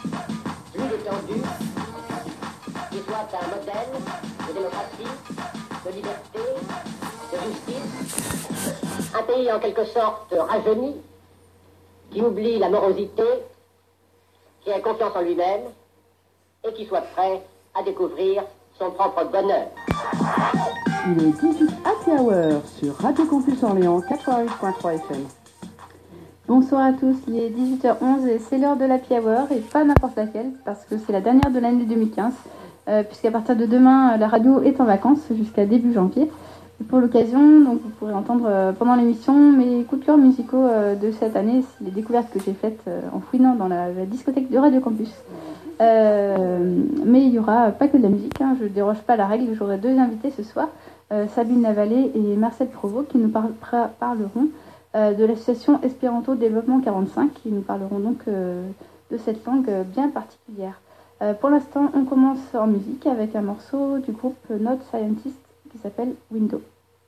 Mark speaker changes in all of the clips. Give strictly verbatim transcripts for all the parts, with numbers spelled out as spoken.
Speaker 1: plus étendu, qui soit un modèle de démocratie, de liberté, de justice. Un pays en quelque sorte rajeuni, qui oublie la morosité, qui ait confiance en lui-même et qui soit prêt à découvrir son propre bonheur.
Speaker 2: Il est dix-huit Happy Hour sur Radio Campus Orléans quatre-vingt-huit virgule trois F M.
Speaker 3: Bonsoir à tous, il est dix-huit heures onze et c'est l'heure de l'Happy Hour et pas n'importe laquelle parce que c'est la dernière de l'année deux mille quinze euh, puisqu'à partir de demain la radio est en vacances jusqu'à début janvier. Et pour l'occasion, donc vous pourrez entendre euh, pendant l'émission mes coups de cœur musicaux euh, de cette année, les découvertes que j'ai faites euh, en fouinant dans la, la discothèque de Radio Campus. Euh, mais il n'y aura pas que de la musique, hein, je ne déroge pas à la règle, j'aurai deux invités ce soir, euh, Sabine Lavallée et Marcel Provost qui nous par- par- parleront euh, de l'association Espéranto Développement quarante-cinq, qui nous parleront donc euh, de cette langue bien particulière. Euh, pour l'instant, on commence en musique avec un morceau du groupe Not Scientist qui s'appelle Window.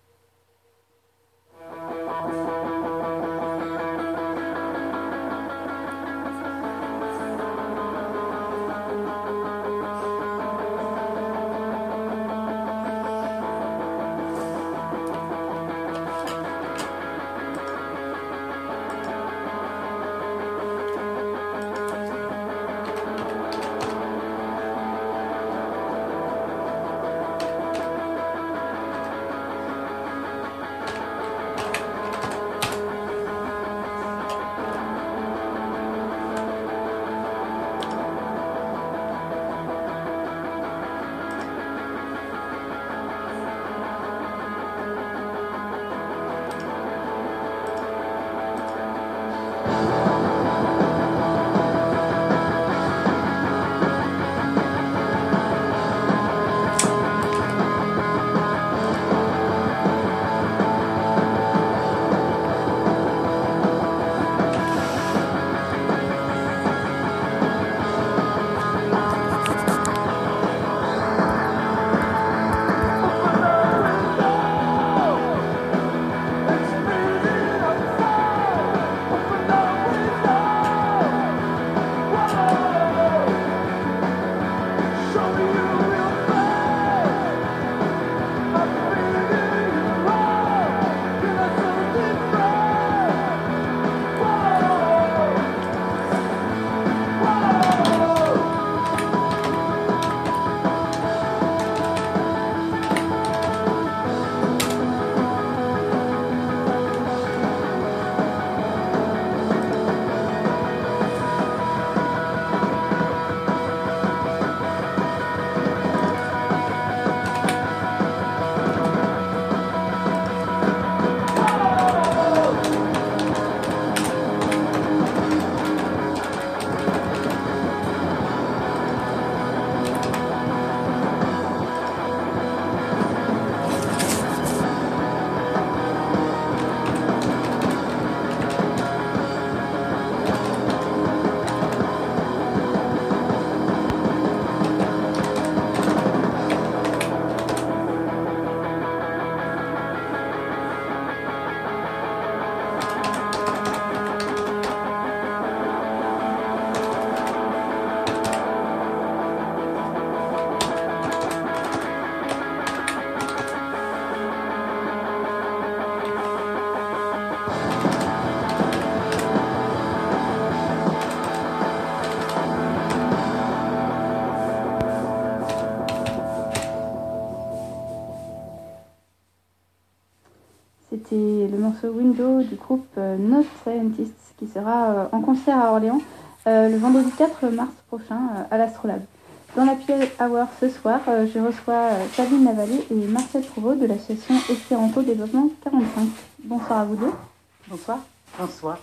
Speaker 3: C'était le morceau Window du groupe euh, Not Scientists qui sera euh, en concert à Orléans euh, le vendredi quatre mars prochain euh, à l'Astrolabe. Dans la Happy Hour ce soir, euh, je reçois euh, Sabine Lavallée et Marcel Provost de l'association Espéranto Développement quarante-cinq. Bonsoir à vous deux.
Speaker 2: Bonsoir. Bonsoir.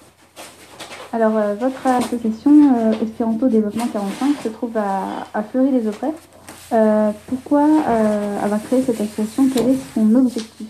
Speaker 3: Alors, euh, votre association euh, Espéranto Développement quarante-cinq se trouve à, à Fleury-les-Aubrais. Euh, pourquoi euh, avoir créé cette association? Quel est son objectif?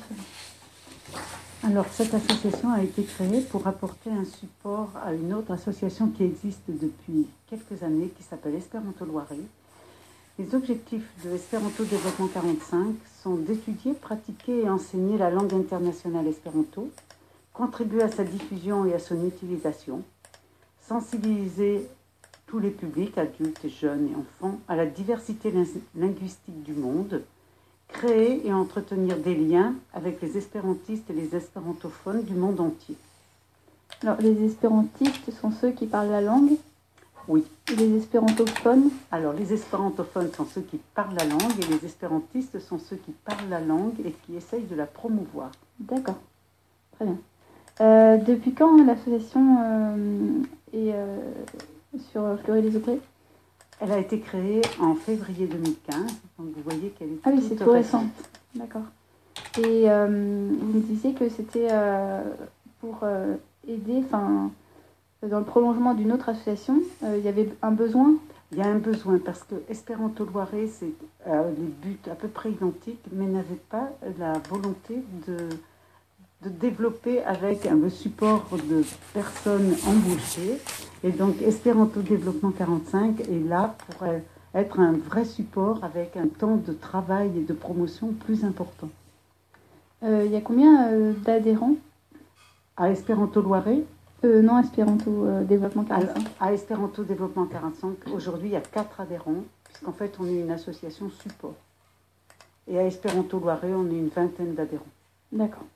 Speaker 2: Alors, cette association a été créée pour apporter un support à une autre association qui existe depuis quelques années, qui s'appelle Espéranto Loiret. Les objectifs de Espéranto Développement quarante-cinq sont d'étudier, pratiquer et enseigner la langue internationale espéranto, contribuer à sa diffusion et à son utilisation, sensibiliser tous les publics, adultes, jeunes et enfants, à la diversité linguistique du monde, créer et entretenir des liens avec les espérantistes et les espérantophones du monde entier.
Speaker 3: Alors, les espérantistes sont ceux qui parlent la langue?
Speaker 2: Oui.
Speaker 3: Et les espérantophones?
Speaker 2: Alors, les espérantophones sont ceux qui parlent la langue et les espérantistes sont ceux qui parlent la langue et qui essayent de la promouvoir.
Speaker 3: D'accord, très bien. Euh, depuis quand l'association euh, est euh, sur Fleury-les-Aubrais? Elle
Speaker 2: a été créée en février deux mille quinze, donc vous voyez qu'elle est
Speaker 3: Ah oui, c'est tout
Speaker 2: récente.
Speaker 3: récent. D'accord. Et euh, vous me disiez que c'était euh, pour euh, aider, enfin, dans le prolongement d'une autre association, euh, il y avait un besoin?
Speaker 2: Il y a un besoin parce que Espéranto Loiret, c'est euh, les buts à peu près identiques, mais n'avait pas la volonté de, de développer avec un, le support de personnes embauchées. Et donc Espéranto Développement quarante-cinq est là pour être un vrai support avec un temps de travail et de promotion plus important.
Speaker 3: Euh, il y a combien euh, d'adhérents
Speaker 2: à Espéranto Loiret?
Speaker 3: Euh, non, Espéranto euh, Développement quarante-cinq.
Speaker 2: À, à Espéranto Développement quarante-cinq, aujourd'hui, il y a quatre adhérents, puisqu'en fait, on est une association support. Et à Espéranto Loiret, on est une vingtaine d'adhérents.
Speaker 3: D'accord.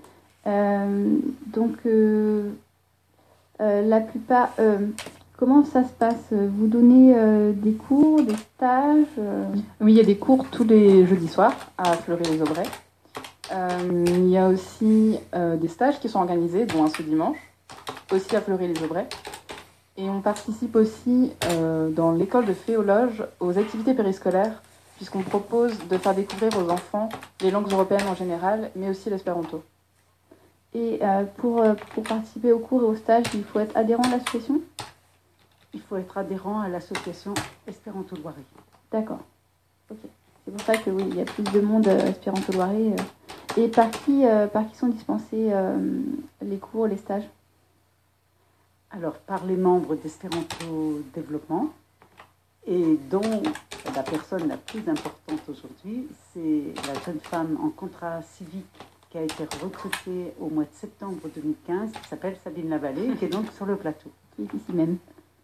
Speaker 3: Euh, donc, euh, euh, la plupart... Euh, comment ça se passe? Vous donnez euh, des cours, des stages euh...
Speaker 4: Oui, il y a des cours tous les jeudis soirs à Fleury-les-Aubrais. Euh, il y a aussi euh, des stages qui sont organisés, dont un ce dimanche, aussi à Fleury-les-Aubrais. Et on participe aussi euh, dans l'école de Féologe aux activités périscolaires, puisqu'on propose de faire découvrir aux enfants les langues européennes en général, mais aussi l'espéranto.
Speaker 3: Et euh, pour, pour participer aux cours et aux stages, il faut être adhérent à l'association?
Speaker 2: Il faut être adhérent à l'association Espéranto Loiret.
Speaker 3: D'accord. Ok. C'est pour ça que oui, il y a plus de monde euh, Espéranto Loiret. Euh. Et par qui, euh, par qui sont dispensés euh, les cours, les stages?
Speaker 2: Alors, par les membres d'Espéranto Développement, et dont la personne la plus importante aujourd'hui, c'est la jeune femme en contrat civique qui a été recrutée au mois de septembre deux mille quinze, qui s'appelle Sabine Lavallée, qui est donc sur le plateau.
Speaker 3: Qui est ici même.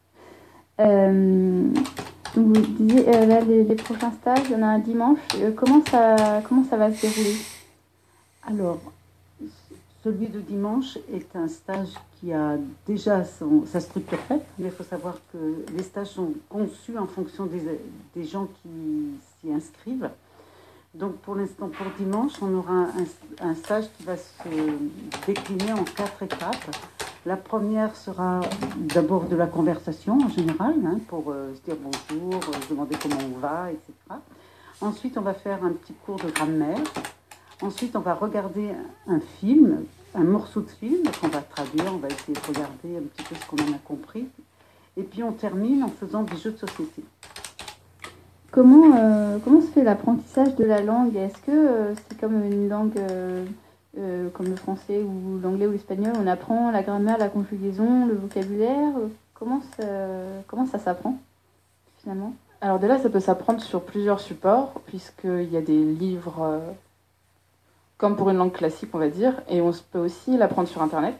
Speaker 3: Euh, vous disiez, euh, là, les, les prochains stages, il y en a un dimanche. Euh, comment, ça, comment ça va se dérouler?
Speaker 2: Alors, celui de dimanche est un stage qui a déjà son, sa structure faite, mais il faut savoir que les stages sont conçus en fonction des, des gens qui s'y inscrivent. Donc pour l'instant, pour dimanche, on aura un, un stage qui va se décliner en quatre étapes. La première sera d'abord de la conversation en général, hein, pour euh, se dire bonjour, euh, se demander comment on va, et cetera. Ensuite, on va faire un petit cours de grammaire. Ensuite, on va regarder un film, un morceau de film qu'on va traduire, on va essayer de regarder un petit peu ce qu'on en a compris. Et puis on termine en faisant des jeux de société.
Speaker 3: Comment, euh, comment se fait l'apprentissage de la langue? Est-ce que euh, c'est comme une langue euh, euh, comme le français ou l'anglais ou l'espagnol, on apprend la grammaire, la conjugaison, le vocabulaire? Comment ça, comment ça s'apprend finalement?
Speaker 4: Alors de là, ça peut s'apprendre sur plusieurs supports, puisqu'il y a des livres... Euh, comme pour une langue classique, on va dire, et on peut aussi l'apprendre sur Internet.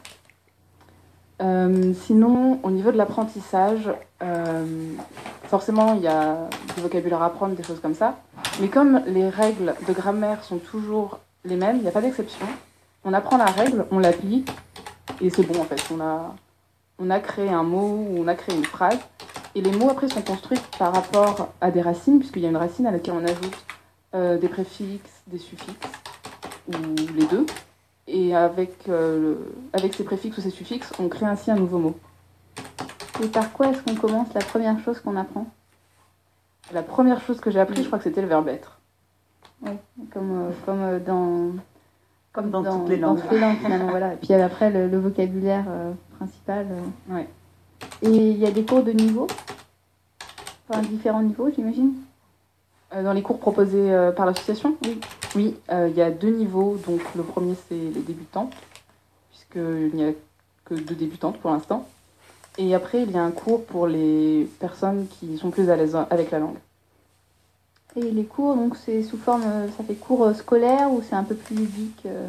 Speaker 4: Euh, sinon, au niveau de l'apprentissage, euh, forcément, il y a du vocabulaire à apprendre, des choses comme ça, mais comme les règles de grammaire sont toujours les mêmes, il n'y a pas d'exception. On apprend la règle, on l'applique, et c'est bon en fait. On a, on a créé un mot, ou on a créé une phrase, et les mots après sont construits par rapport à des racines, puisqu'il y a une racine à laquelle on ajoute euh, des préfixes, des suffixes, ou les deux, et avec, euh, avec ces préfixes ou ces suffixes, on crée ainsi un nouveau mot.
Speaker 3: Et par quoi est-ce qu'on commence la première chose qu'on apprend?
Speaker 4: La première chose que j'ai appris, je crois que c'était le verbe être.
Speaker 3: Oui, comme, euh, comme dans...
Speaker 2: Comme dans,
Speaker 3: dans
Speaker 2: toutes les langues.
Speaker 3: Dans toutes les langues, finalement, voilà. Et puis après, le, le vocabulaire euh, principal. Euh...
Speaker 4: Ouais.
Speaker 3: Et il y a des cours de niveau? Enfin, différents niveaux, j'imagine?
Speaker 4: Dans les cours proposés euh, par l'association?
Speaker 3: Oui.
Speaker 4: Oui, euh, il y a deux niveaux. Donc le premier, c'est les débutantes, puisqu'il n'y a que deux débutantes pour l'instant. Et après, il y a un cours pour les personnes qui sont plus à l'aise avec la langue.
Speaker 3: Et les cours, donc c'est sous forme, ça fait cours scolaire ou c'est un peu plus ludique? euh...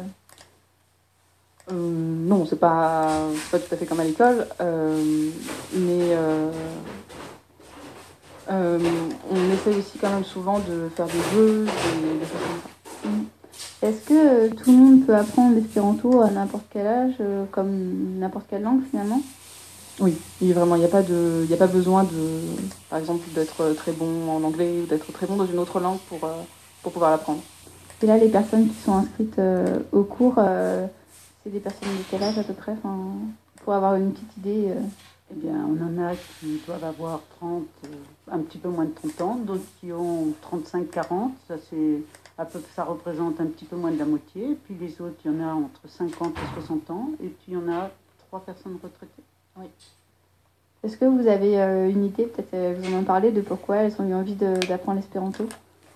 Speaker 4: Euh, non, c'est pas, c'est pas tout à fait comme à l'école, euh, mais euh, Euh, on essaye aussi quand même souvent de faire des jeux, des, des choses comme ça.
Speaker 3: Est-ce que euh, tout le monde peut apprendre l'espéranto à n'importe quel âge, euh, comme n'importe quelle langue finalement?
Speaker 4: Oui, il vraiment, il n'y a pas de, il n'y a pas besoin de, par exemple, d'être très bon en anglais ou d'être très bon dans une autre langue pour, euh, pour pouvoir l'apprendre.
Speaker 3: Et là, les personnes qui sont inscrites euh, au cours, euh, c'est des personnes de quel âge à peu près, enfin, pour avoir une petite idée euh...
Speaker 2: Eh bien, on en a qui doivent avoir trente, euh, un petit peu moins de trente ans, d'autres qui ont trente-cinq quarante, ça, c'est, à peu, ça représente un petit peu moins de la moitié, et puis les autres, il y en a entre cinquante et soixante ans, et puis il y en a trois personnes retraitées.
Speaker 3: Oui. Est-ce que vous avez euh, une idée, peut-être euh, vous en parlez, de pourquoi elles ont eu envie de, d'apprendre l'espéranto?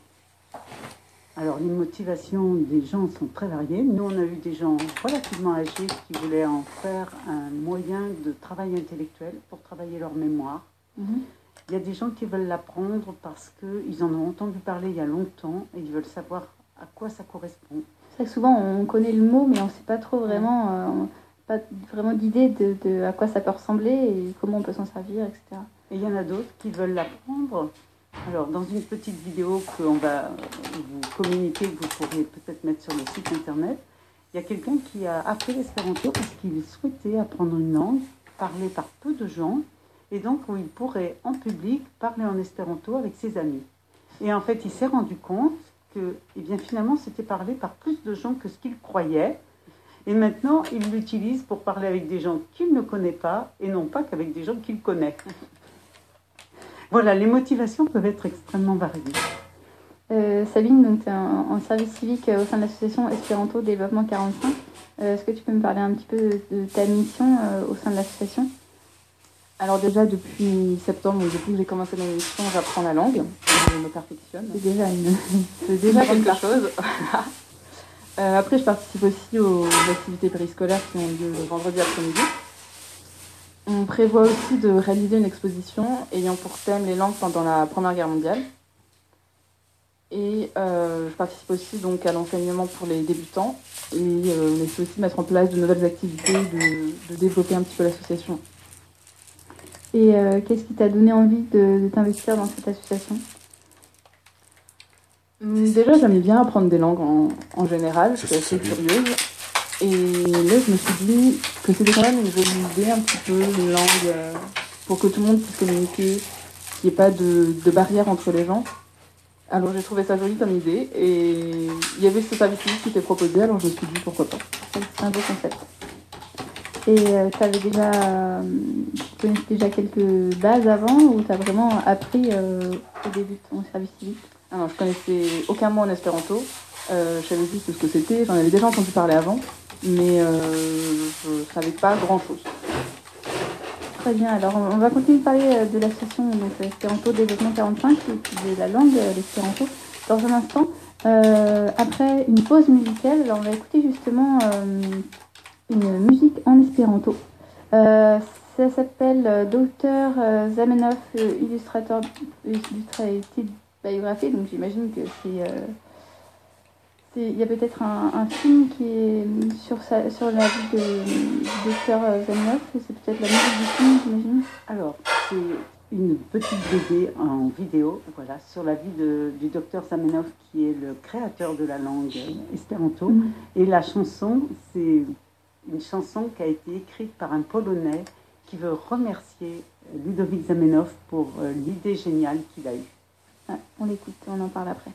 Speaker 2: Alors, les motivations des gens sont très variées. Nous, on a eu des gens relativement âgés qui voulaient en faire un moyen de travail intellectuel pour travailler leur mémoire. Mm-hmm. Il y a des gens qui veulent l'apprendre parce qu'ils en ont entendu parler il y a longtemps et ils veulent savoir à quoi ça correspond.
Speaker 3: C'est vrai que souvent, on connaît le mot, mais on ne sait pas trop vraiment, euh, pas vraiment d'idée de, de à quoi ça peut ressembler et comment on peut s'en servir, et cetera.
Speaker 2: Et il y en a d'autres qui veulent l'apprendre. Alors, dans une petite vidéo qu'on va vous communiquer, que vous pourrez peut-être mettre sur le site internet, il y a quelqu'un qui a appris l'espéranto parce qu'il souhaitait apprendre une langue parlée par peu de gens, et donc où il pourrait en public parler en espéranto avec ses amis. Et en fait, il s'est rendu compte que, eh bien, finalement, c'était parlé par plus de gens que ce qu'il croyait. Et maintenant, il l'utilise pour parler avec des gens qu'il ne connaît pas, et non pas qu'avec des gens qu'il connaît. Voilà, les motivations peuvent être extrêmement variées.
Speaker 3: Euh, Sabine, tu es en, en service civique au sein de l'association Espéranto Développement quarante-cinq. Euh, est-ce que tu peux me parler un petit peu de, de ta mission euh, au sein de l'association?
Speaker 4: Alors déjà, depuis septembre, depuis que j'ai commencé ma mission, j'apprends la langue, je me perfectionne.
Speaker 3: C'est déjà, une...
Speaker 4: C'est déjà quelque chose. euh, après, je participe aussi aux activités périscolaires qui ont lieu le vendredi après-midi. On prévoit aussi de réaliser une exposition ayant pour thème les langues pendant la Première Guerre mondiale. Et euh, je participe aussi donc à l'enseignement pour les débutants. Et euh, on essaie aussi de mettre en place de nouvelles activités, de, de développer un petit peu l'association.
Speaker 3: Et euh, qu'est-ce qui t'a donné envie de, de t'investir dans cette association?
Speaker 4: Déjà, j'aime bien apprendre des langues en, en général, je suis assez curieuse. Et là, je me suis dit que c'était quand même une jolie idée, un petit peu, une langue, euh, pour que tout le monde puisse communiquer, qu'il n'y ait pas de, de barrière entre les gens. Alors j'ai trouvé ça joli comme idée, et il y avait ce service civique qui était proposé, alors je me suis dit pourquoi pas.
Speaker 3: C'est un beau concept. Et euh, tu avais déjà, euh, tu connaissais déjà quelques bases avant, ou tu as vraiment appris euh, au début de ton service civique?
Speaker 4: Ah non, je connaissais aucun mot en espéranto, euh, je savais juste ce que c'était, j'en avais déjà entendu parler avant. Mais euh, je ne savais pas grand-chose.
Speaker 3: Très bien, alors on va continuer de parler de l'association Espéranto Développement quarante-cinq et puis de la langue, l'espéranto, dans un instant. Euh, après une pause musicale, alors on va écouter justement euh, une musique en espéranto. Euh, ça s'appelle Docteur Zamenhof, Illustrator Illustrated Biography, donc j'imagine que c'est... Euh, il y a peut-être un, un film qui est sur, sa, sur la vie de, du docteur Zamenhof, c'est peut-être la musique du film, j'imagine.
Speaker 2: Alors, c'est une petite B D en vidéo, voilà, sur la vie de, du docteur Zamenhof, qui est le créateur de la langue espéranto. Mm. Et la chanson, c'est une chanson qui a été écrite par un Polonais qui veut remercier Ludovic Zamenhof pour euh, l'idée géniale qu'il a eue.
Speaker 3: Ah, on l'écoute, on en parle après.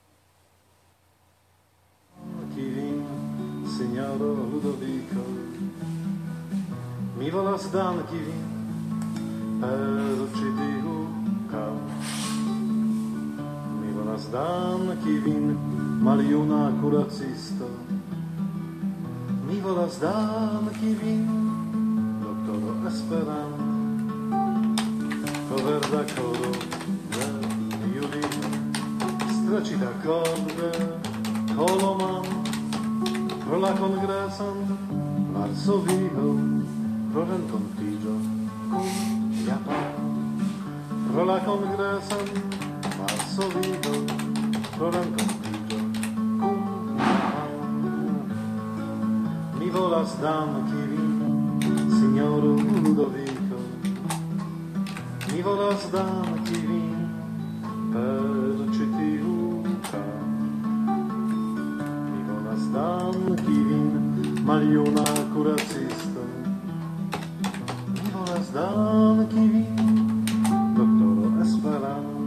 Speaker 5: Signoro Ludovico, mi volá zdánky vín, per určitý úkal. Mi volá zdánky vín, malý junák kuracista. Mi volá zdánky vín, doktoro Esperant. Coverda coro, violino, stracita corde, coloman. Pro la congresan Varsovio, pro rencontigio cum Japan. Pro la congresan Varsovio, pro rencontigio cum Japan. Mi volas danki vin, signoro Ludovico. Mi volas danki vin, perčitý húka. Ivona Stanky vín, Mariona kuracista. Ivona Stanky vín, doktoro Esperan.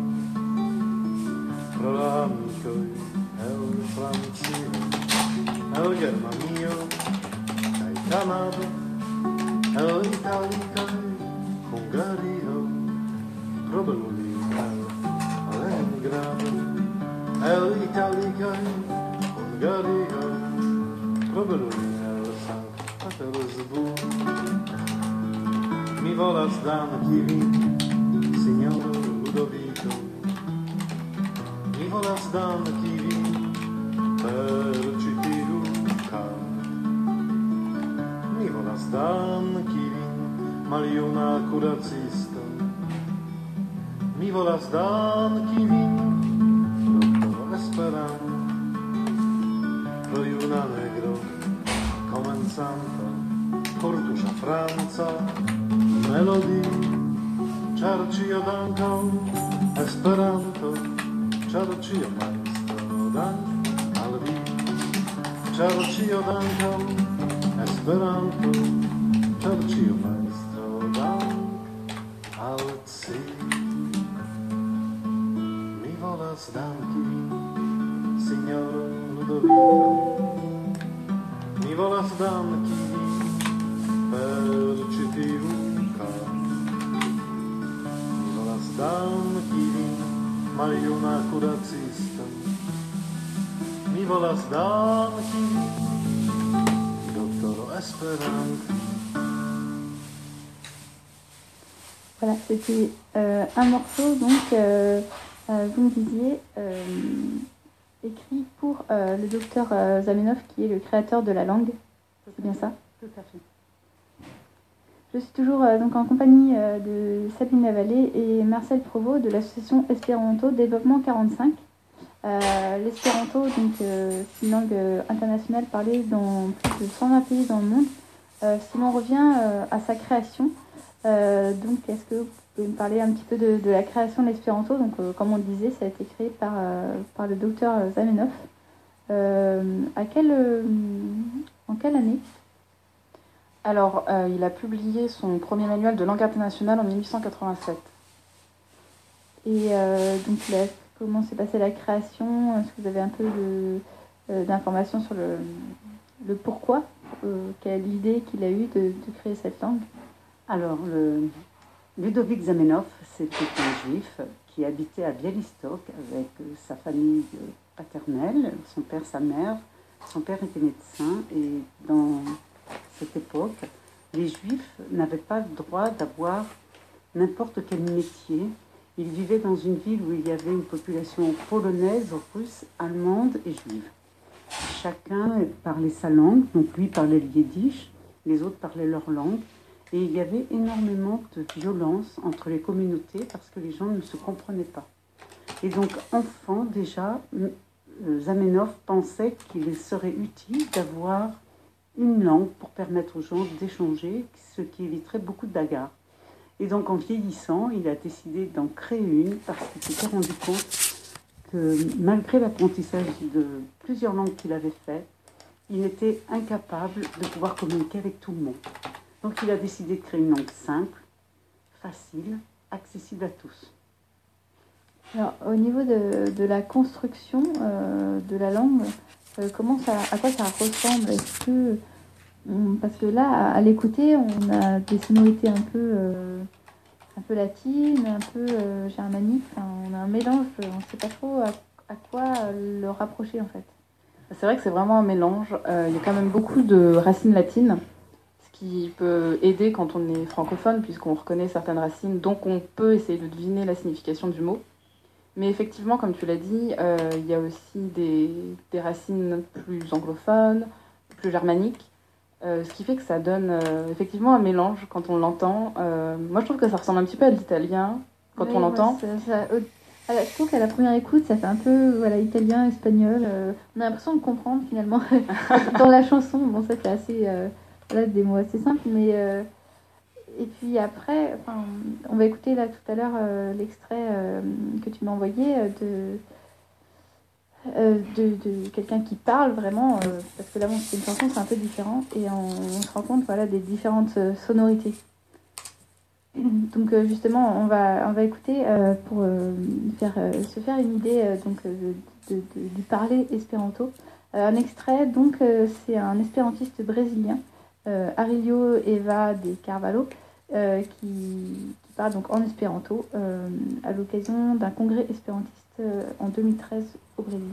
Speaker 5: Prolamicoi, el Francio, el Germanio, kaj Kanado, el Italio, Hungario, Probeluli, el Leningrado, el Italio, Hungario, Probeluli, el Sankt Petersburg. Mi volas danki vin, signor Ludovico. Mi volas danki vin per ĉi tiu kanto. Mi volas danki vin, maljuna kuracisto. Mi volas danki vin, doktoro Esperan. Pro juna negro, komencanta, kortuŝa franca melodii, ĉar ĉio dankaŭ Esperanto. Ĉar ĉio majstro dank al vi, ĉar ĉio dankaŭ Esperanto, ĉar ĉio majstro dank al ci. Mi volas danki vin, signoro Ludovico. Mi volas danki vin per ĉi tiu kanto. Mi volas danki vin, maljuna kuracista. Mi volas danki doktoro Esperanto.
Speaker 3: Voilà, c'était euh, un morceau, donc, euh, euh, vous me disiez, euh, écrit pour euh, le docteur euh, Zamenhof, qui est le créateur de la langue. C'est bien ça?
Speaker 2: Tout à fait.
Speaker 3: Je suis toujours euh, donc en compagnie euh, de Sabine Lavallée et Marcel Provost de l'association Espéranto Développement quarante-cinq. Euh, L'espéranto, donc, euh, c'est une langue euh, internationale parlée dans plus de cent vingt pays dans le monde. Euh, si l'on revient euh, à sa création, euh, donc est-ce que vous pouvez me parler un petit peu de, de la création de l'espéranto? Donc, euh, comme on le disait, ça a été créé par, euh, par le docteur Zamenhof. Euh, à quelle, euh, en quelle année?
Speaker 4: Alors, euh, il a publié son premier manuel de langue internationale en mille huit cent quatre-vingt-sept.
Speaker 3: Et euh, donc, là, comment s'est passée la création? Est-ce que vous avez un peu de, euh, d'informations sur le, le pourquoi, euh, quelle idée qu'il a eue de, de créer cette langue?
Speaker 2: Alors, le Ludovic Zamenhof, c'était un juif qui habitait à Białystok avec sa famille paternelle, son père, sa mère. Son père était médecin et dans cette époque, les juifs n'avaient pas le droit d'avoir n'importe quel métier. Ils vivaient dans une ville où il y avait une population polonaise, russe, allemande et juive. Chacun parlait sa langue, donc lui parlait le yiddish, les autres parlaient leur langue. Et il y avait énormément de violence entre les communautés parce que les gens ne se comprenaient pas. Et donc, enfant, déjà, Zamenhof pensait qu'il serait utile d'avoir une langue pour permettre aux gens d'échanger, ce qui éviterait beaucoup de bagarres. Et donc, en vieillissant, il a décidé d'en créer une parce qu'il s'était rendu compte que malgré l'apprentissage de plusieurs langues qu'il avait fait, il était incapable de pouvoir communiquer avec tout le monde. Donc, il a décidé de créer une langue simple, facile, accessible à tous.
Speaker 3: Alors, au niveau de, de la construction euh, de la langue, euh, comment ça, à quoi ça ressemble? Est-ce que, on, parce que là, à, à l'écouter, on a des sonorités un peu, euh, un peu latines, un peu euh, germaniques. Enfin, on a un mélange. On ne sait pas trop à, à quoi le rapprocher en fait.
Speaker 4: C'est vrai que c'est vraiment un mélange. Euh, il y a quand même beaucoup de racines latines, ce qui peut aider quand on est francophone, puisqu'on reconnaît certaines racines, donc on peut essayer de deviner la signification du mot. Mais effectivement, comme tu l'as dit, euh, il y a aussi des, des racines plus anglophones, plus germaniques, euh, ce qui fait que ça donne euh, effectivement un mélange quand on l'entend. Euh, moi, je trouve que ça ressemble un petit peu à l'italien quand
Speaker 3: oui,
Speaker 4: on l'entend.
Speaker 3: Ça, ça, euh, je trouve qu'à la première écoute, ça fait un peu voilà, italien, espagnol. Euh, on a l'impression de comprendre finalement dans la chanson. Bon, ça fait assez, euh, voilà, des mots assez simples, mais euh, et puis après, enfin, on va écouter là tout à l'heure euh, l'extrait euh, que tu m'as envoyé euh, de, euh, de, de quelqu'un qui parle vraiment, euh, parce que là, bon, c'est une chanson, c'est un peu différent, et on, on se rend compte voilà, des différentes euh, sonorités. Donc euh, justement, on va, on va écouter euh, pour euh, faire, euh, se faire une idée euh, donc, euh, de, de, du parler espéranto. Euh, un extrait, donc euh, c'est un espérantiste brésilien, euh, Arilio Eva de Carvalho, euh, qui, qui parle donc en espéranto euh, à l'occasion d'un congrès espérantiste euh, en deux mille treize au Brésil.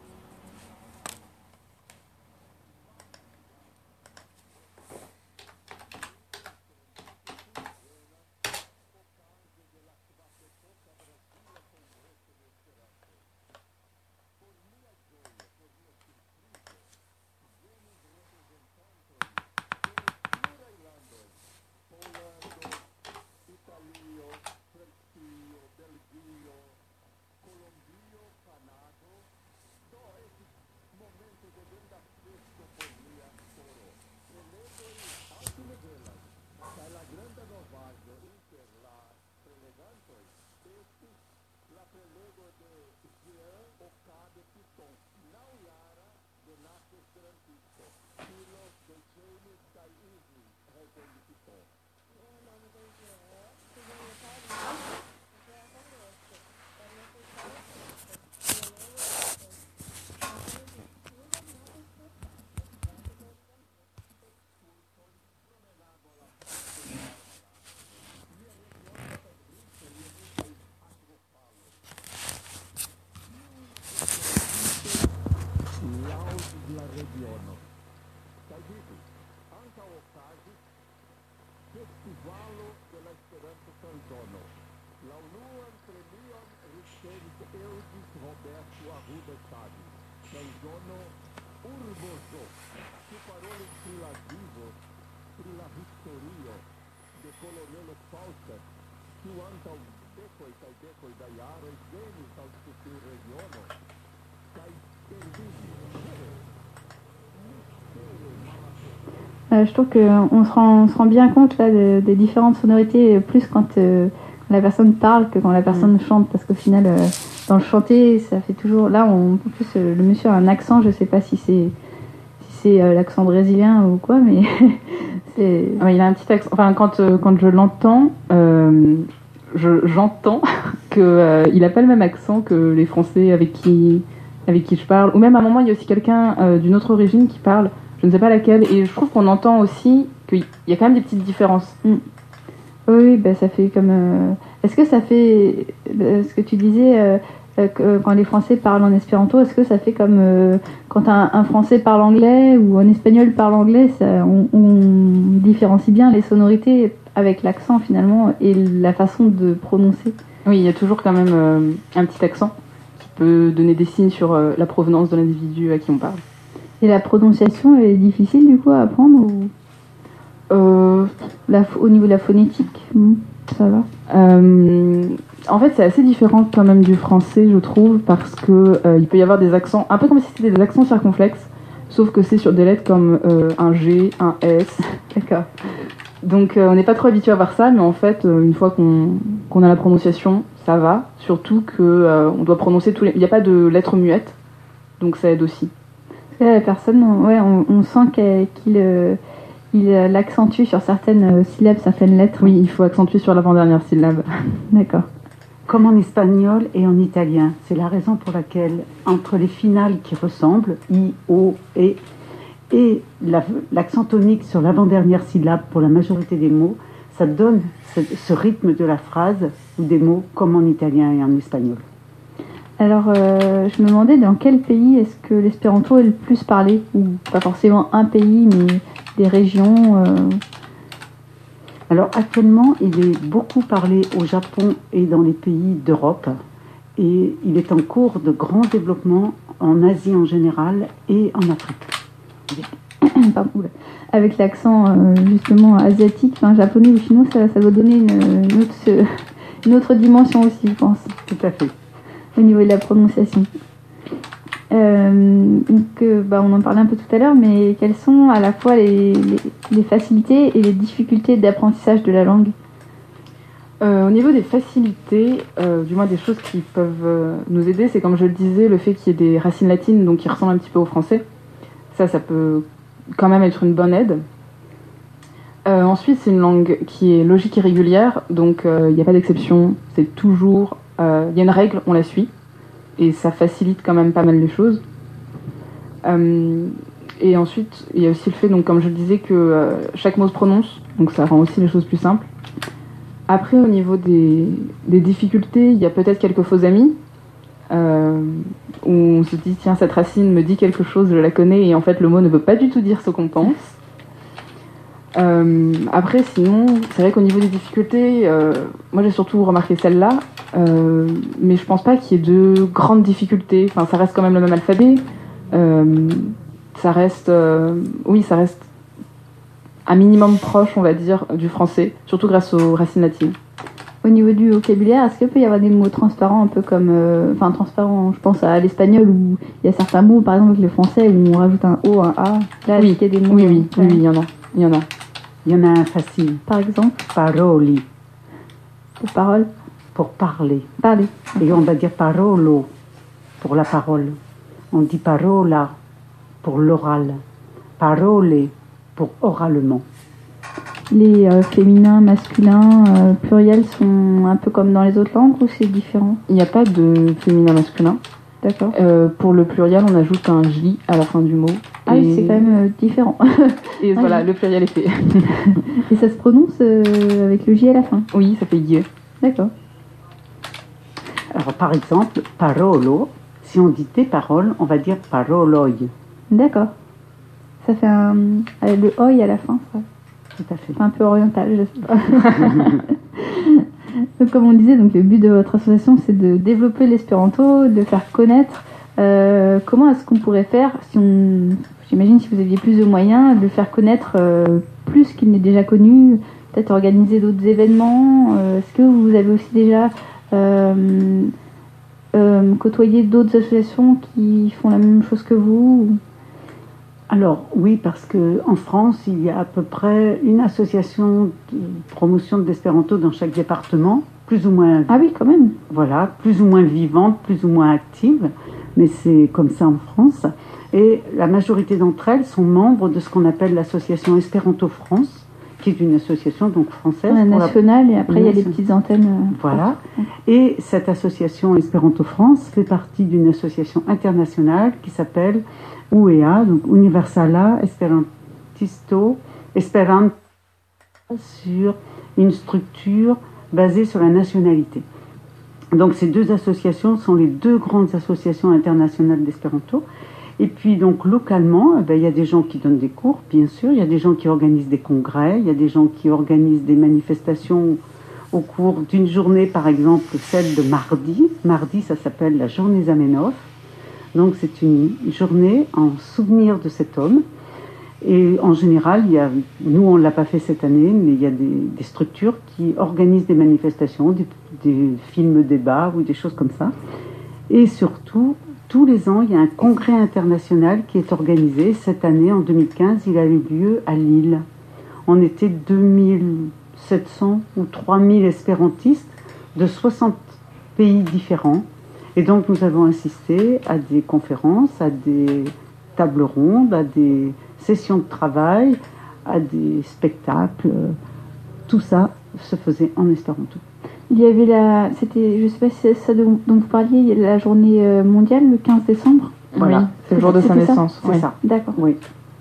Speaker 3: Euh, je trouve qu'on se rend, on se rend bien compte là, de, des différentes sonorités, plus quand euh, la personne parle que quand la personne mmh. chante, parce qu'au final, euh, dans le chanter, ça fait toujours... Là, on, en plus, euh, le monsieur a un accent, je ne sais pas si c'est, si c'est euh, l'accent brésilien ou quoi, mais c'est...
Speaker 4: Ouais, il a un petit accent. Enfin, quand, euh, quand je l'entends, euh, je, j'entends qu'il euh, n'a pas le même accent que les Français avec qui, avec qui je parle. Ou même à un moment, il y a aussi quelqu'un euh, d'une autre origine qui parle. Je ne sais pas laquelle, et je trouve qu'on entend aussi qu'il y a quand même des petites différences.
Speaker 3: Mm. Oui, bah, ça fait comme... Euh... Est-ce que ça fait... Euh, ce que tu disais, euh, euh, que, quand les Français parlent en espéranto, est-ce que ça fait comme euh, quand un, un Français parle anglais ou un Espagnol parle anglais, ça, on, on différencie bien les sonorités avec l'accent finalement et la façon de prononcer.
Speaker 4: Oui, il y a toujours quand même euh, un petit accent qui peut donner des signes sur euh, la provenance de l'individu à qui on parle.
Speaker 3: Et la prononciation est difficile du coup à apprendre ou
Speaker 4: euh,
Speaker 3: la, au niveau de la phonétique, ça va
Speaker 4: euh, En fait, c'est assez différent quand même du français, je trouve, parce que euh, il peut y avoir des accents, un peu comme si c'était des accents circonflexes, sauf que c'est sur des lettres comme euh, un G, un S.
Speaker 3: D'accord.
Speaker 4: Donc euh, on n'est pas trop habitué à voir ça, mais en fait, euh, une fois qu'on, qu'on a la prononciation, ça va. Surtout qu'on euh, doit prononcer tous les... Il n'y a pas de lettres muettes, donc ça aide aussi.
Speaker 3: Là, la personne, ouais, on, on sent qu'il euh, il l'accentue sur certaines syllabes, certaines lettres.
Speaker 4: Oui, il faut accentuer sur l'avant-dernière syllabe.
Speaker 3: D'accord.
Speaker 2: Comme en espagnol et en italien. C'est la raison pour laquelle, entre les finales qui ressemblent, I, O, E, et la, l'accent tonique sur l'avant-dernière syllabe pour la majorité des mots, ça donne ce, ce rythme de la phrase ou des mots comme en italien et en espagnol.
Speaker 3: Alors, euh, je me demandais dans quel pays est-ce que l'espéranto est le plus parlé, ou pas forcément un pays, mais des régions. Euh...
Speaker 2: Alors, actuellement, il est beaucoup parlé au Japon et dans les pays d'Europe, et il est en cours de grand développement en Asie en général et en Afrique.
Speaker 3: Pardon, avec l'accent euh, justement asiatique, enfin, japonais ou chinois, ça, ça doit donner une, une, autre, une autre dimension aussi, je pense.
Speaker 2: Tout à fait.
Speaker 3: Au niveau de la prononciation. Euh, donc, euh, bah, on en parlait un peu tout à l'heure, mais quelles sont à la fois les, les, les facilités et les difficultés d'apprentissage de la langue?
Speaker 4: Euh, au niveau des facilités, euh, du moins des choses qui peuvent euh, nous aider, c'est comme je le disais, le fait qu'il y ait des racines latines, donc qui ressemblent un petit peu au français. Ça, ça peut quand même être une bonne aide. Euh, ensuite, c'est une langue qui est logique et régulière, donc il euh, n'y a pas d'exception. C'est toujours, il euh, y a une règle, on la suit, et ça facilite quand même pas mal les choses. Euh, et ensuite, il y a aussi le fait, donc comme je le disais, que euh, chaque mot se prononce, donc ça rend aussi les choses plus simples. Après, au niveau des, des difficultés, il y a peut-être quelques faux amis, euh, où on se dit, tiens, cette racine me dit quelque chose, je la connais, et en fait, le mot ne veut pas du tout dire ce qu'on pense. Euh, après, sinon, c'est vrai qu'au niveau des difficultés, euh, moi j'ai surtout remarqué celle-là, euh, mais je pense pas qu'il y ait de grandes difficultés. Enfin, ça reste quand même le même alphabet. Euh, ça reste, euh, oui, ça reste un minimum proche, on va dire, du français, surtout grâce aux racines latines.
Speaker 3: Au niveau du vocabulaire, est-ce qu'il peut y avoir des mots transparents, un peu comme, euh, enfin transparents, je pense à l'espagnol où il y a certains mots, par exemple avec le français où on rajoute un O, un A. Là,
Speaker 4: oui,
Speaker 3: il y a des mots.
Speaker 4: Oui, oui, oui, oui, il y en a, il y en a.
Speaker 2: Il y en a un facile.
Speaker 3: Par exemple,
Speaker 2: Paroli,
Speaker 3: pour parole,
Speaker 2: pour parler.
Speaker 3: parler.
Speaker 2: Et on va dire parolo pour la parole. On dit parola pour l'oral. Parole pour oralement.
Speaker 3: Les euh, féminins, masculins, euh, pluriels sont un peu comme dans les autres langues ou c'est différent?
Speaker 4: Il n'y a pas de féminin masculin.
Speaker 3: D'accord.
Speaker 4: Euh, pour le pluriel, on ajoute un J à la fin du mot.
Speaker 3: Ah oui, c'est quand même euh, différent.
Speaker 4: Et
Speaker 3: Ah,
Speaker 4: voilà,
Speaker 3: oui.
Speaker 4: le pluriel est fait.
Speaker 3: Et ça se prononce euh, avec le J à la fin?
Speaker 4: Oui, ça fait Y.
Speaker 3: D'accord.
Speaker 2: Alors par exemple, parolo, si on dit tes paroles, on va dire paroloi.
Speaker 3: D'accord. Ça fait un... euh, le oi à la fin, ça.
Speaker 2: Tout à fait.
Speaker 3: Un peu oriental, je sais pas. Donc, comme on disait, donc, le but de votre association, c'est de développer l'espéranto, de le faire connaître. Euh, comment est-ce qu'on pourrait faire, si on, j'imagine si vous aviez plus de moyens, de le faire connaître euh, plus qu'il n'est déjà connu, peut-être organiser d'autres événements. Euh, est-ce que vous avez aussi déjà euh, euh, côtoyé d'autres associations qui font la même chose que vous?
Speaker 2: Alors oui, parce qu'en France, il y a à peu près une association de promotion de l'espéranto dans chaque département, plus ou moins,
Speaker 3: Ah oui, quand même.
Speaker 2: voilà, plus ou moins vivante, plus ou moins active, mais c'est comme ça en France. Et la majorité d'entre elles sont membres de ce qu'on appelle l'association Espéranto France, qui est une association donc française.
Speaker 3: Ouais,
Speaker 2: pour la-
Speaker 3: nationale, et après il y a les
Speaker 2: Nation-
Speaker 3: petites antennes. euh,
Speaker 2: Voilà. Et cette association Espéranto France fait partie d'une association internationale qui s'appelle U E A, donc Universala Esperantisto Esperanto, sur une structure basée sur la nationalité. Donc ces deux associations sont les deux grandes associations internationales d'espéranto. Et puis donc localement, eh ben, il y a des gens qui donnent des cours, bien sûr, il y a des gens qui organisent des congrès, il y a des gens qui organisent des manifestations au cours d'une journée, par exemple celle de mardi. Mardi, ça s'appelle la journée Zamenhof. Donc c'est une journée en souvenir de cet homme. Et en général, il y a, nous on ne l'a pas fait cette année, mais il y a des, des structures qui organisent des manifestations, des, des films débats ou des choses comme ça. Et surtout, tous les ans, il y a un congrès international qui est organisé. Cette année, en deux mille quinze, il a eu lieu à Lille. On était deux mille sept cents ou trois mille espérantistes de soixante pays différents. Et donc, nous avons assisté à des conférences, à des tables rondes, à des sessions de travail, à des spectacles. Tout ça se faisait en espéranto.
Speaker 3: Il y avait la, c'était, je sais pas si c'est ça dont, dont vous parliez, il y a la journée euh, mondiale le quinze décembre.
Speaker 2: Voilà.
Speaker 4: Oui, c'est le jour de sa
Speaker 3: C'était ça
Speaker 4: naissance.
Speaker 2: C'est
Speaker 4: oui.
Speaker 2: ça.
Speaker 3: D'accord.
Speaker 2: Oui.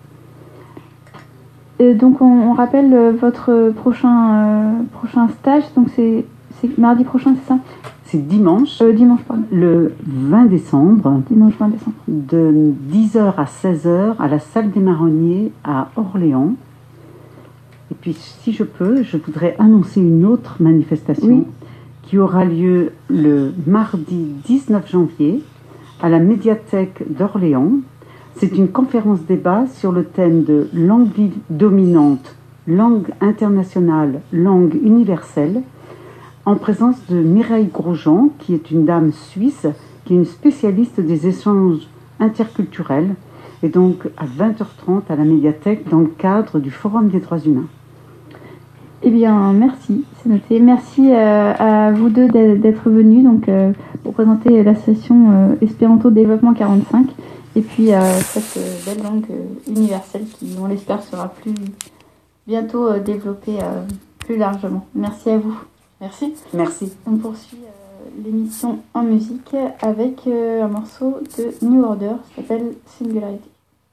Speaker 3: Et donc on, on rappelle euh, votre prochain euh, prochain stage, donc c'est c'est mardi prochain, c'est ça?
Speaker 2: C'est dimanche,
Speaker 3: Euh, dimanche, pardon.
Speaker 2: le vingt décembre,
Speaker 3: Dimanche vingt décembre.
Speaker 2: de dix heures à seize heures à la salle des Marronniers à Orléans. Et puis, si je peux, je voudrais annoncer une autre manifestation
Speaker 3: Oui.
Speaker 2: qui aura lieu le mardi dix-neuf janvier à la médiathèque d'Orléans. C'est une conférence débat sur le thème de langue dominante, langue internationale, langue universelle, en présence de Mireille Grosjean, qui est une dame suisse, qui est une spécialiste des échanges interculturelle, et donc à vingt heures trente à la médiathèque dans le cadre du Forum des droits humains.
Speaker 3: Eh bien, merci, c'est noté. Merci euh, à vous deux d'être venus donc, euh, pour présenter l'association euh, Espéranto Développement quarante-cinq et puis euh, cette euh, belle langue euh, universelle qui, on l'espère, sera plus bientôt euh, développée euh, plus largement. Merci à vous.
Speaker 4: Merci.
Speaker 2: Merci.
Speaker 3: On poursuit euh, l'émission en musique avec euh, un morceau de New Order qui s'appelle Singularity.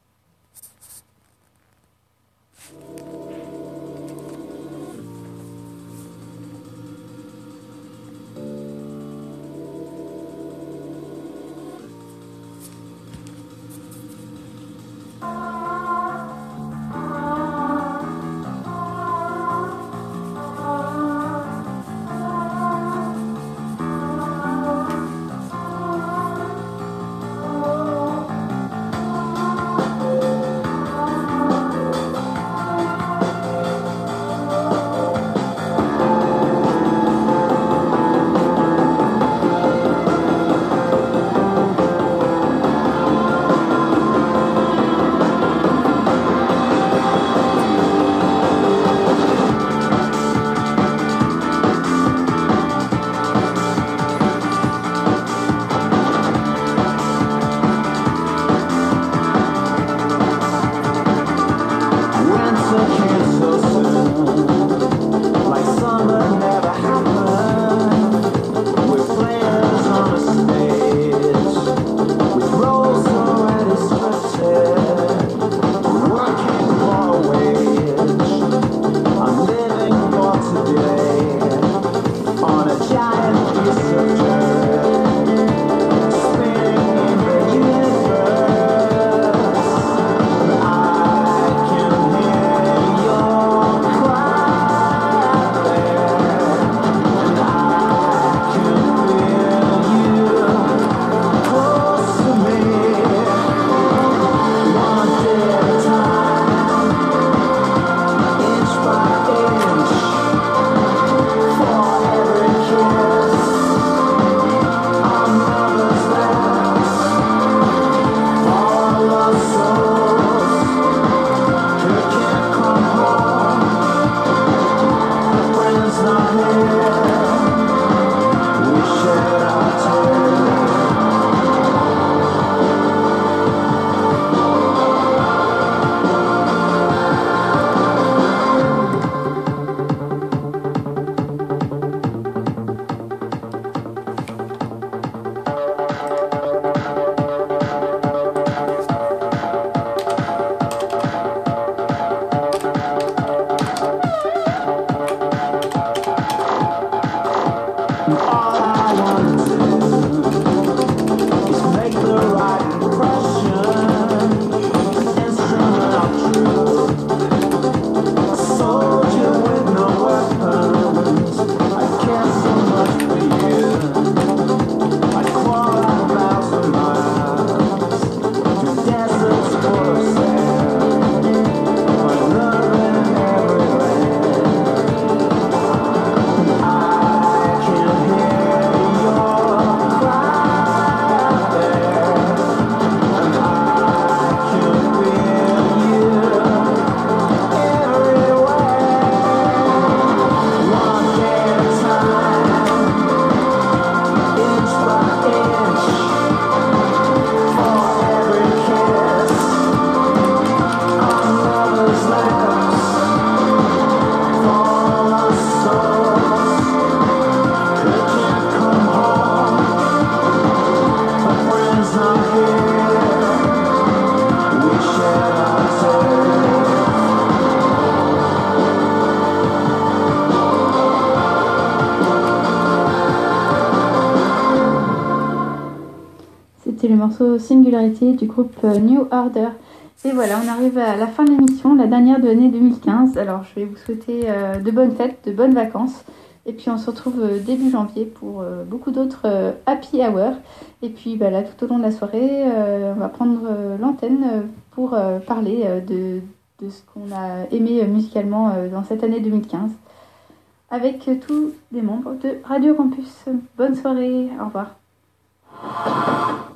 Speaker 3: C'était le morceau Singularity du groupe New Order. Et voilà, on arrive à la fin de l'émission, la dernière de l'année deux mille quinze. Alors je vais vous souhaiter euh, de bonnes fêtes, de bonnes vacances. Et puis on se retrouve euh, début janvier pour euh, beaucoup d'autres euh, happy hour. Et puis bah, là, tout au long de la soirée, euh, on va prendre euh, l'antenne euh, pour euh, parler euh, de, de ce qu'on a aimé euh, musicalement euh, dans cette année deux mille quinze. Avec euh, tous les membres de Radio Campus. Bonne soirée, au revoir.